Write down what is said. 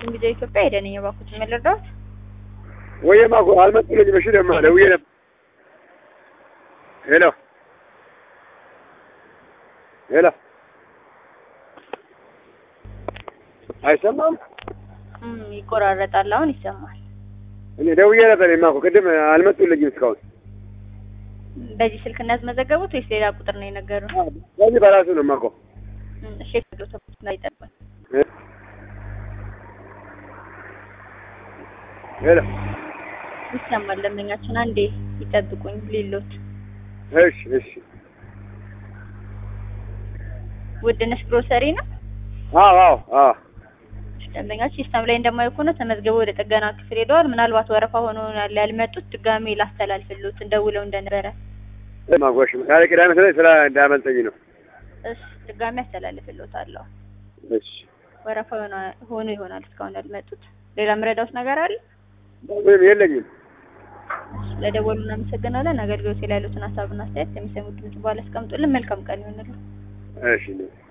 እንግዲህ ኢትዮጵያ ሄደን የባኩት መልርዳት ወይማ አልመጡልኝ በሽ ደማ ደውዬ ነበር። ሄሎ ሄሎ አይሰማም? ይቆራረጣል። አሁን ይሰማል። እኔ ደውዬ ነበር የማኮ ቅድም አልመጡልኝም እስካሁን። በዚህ ስልክ እናስመዘገቡት ወይስ ሌላ ቁጥር ነው የነገሩን? በዚህ በራሱ ነው የማውቀው። እሺ ተብሎት ላይ ጠብቀን ሄሎ ይሰማል። ለምኛችን አንዴ ይጠብቁኝ ሊሎት። እሺ እሺ። ውድነሽ ግሮሰሪ ነው? አዎ አዎ አዎ። ደንበኛችን ሲስተም ላይ እንደማይሆን ተመዝግበው ወደ ጥገና ክፍል ሄደዋል። ምናልባት ወረፋ ሆኖ ያልመጡት ድጋሜ ላስተላልፍልዎት እንደውለው እንደነበረ። ማጎሽ ካለ ቅዳሜ ስራ እንዳመልጠኝ ነው። እሺ ድጋሜ አስተላልፍልዎታለሁ። እሺ ወረፋ ሆኖ ይሆናል እስካሁን ያልመጡት። ሌላ ምረዳውስ ነገር አለ? ምንም የለኝም። ለደወሉ እናመሰግናለን። አገልግሎት ላይ ያሉትን ሀሳብና አስተያየት የሚሰሙት ድምጽ በኋላ አስቀምጡልን። መልካም ቀን ይሁንልን። እሺ